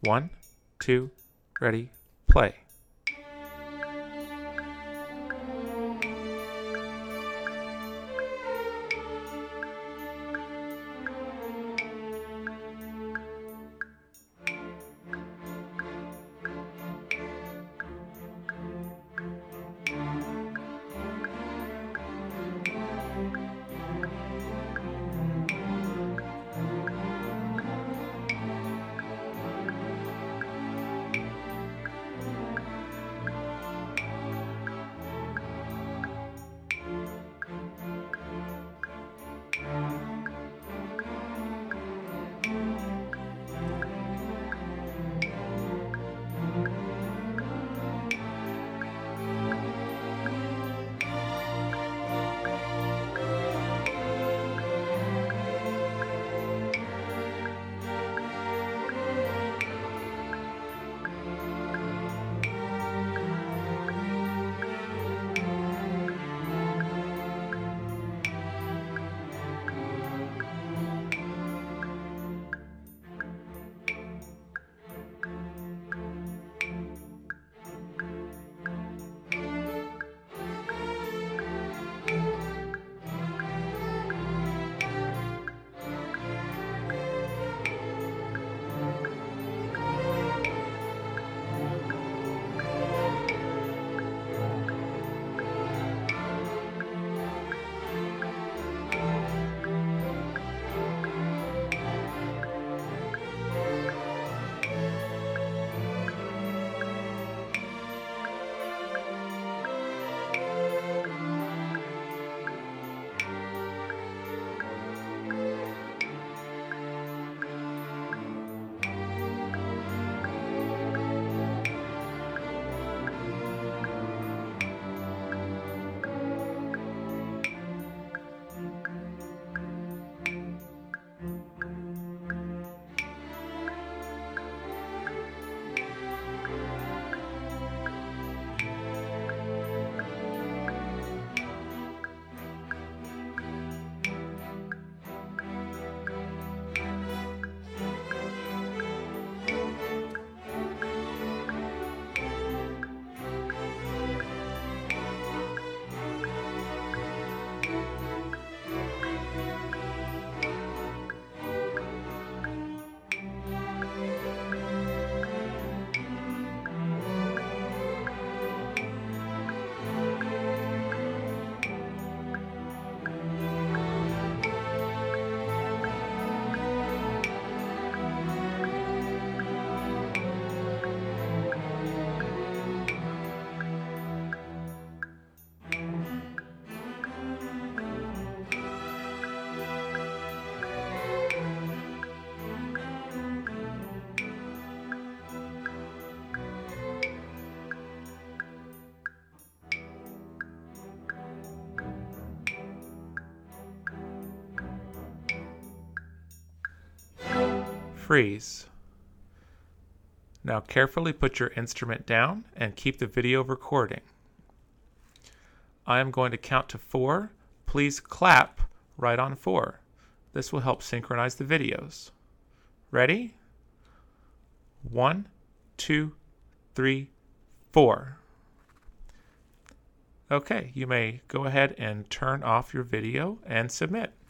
1, 2, ready, play. Freeze. Now carefully put your instrument down and keep the video recording. I am going to count to 4. Please clap right on 4. This will help synchronize the videos. Ready? 1, 2, 3, 4. Okay, you may go ahead and turn off your video and submit.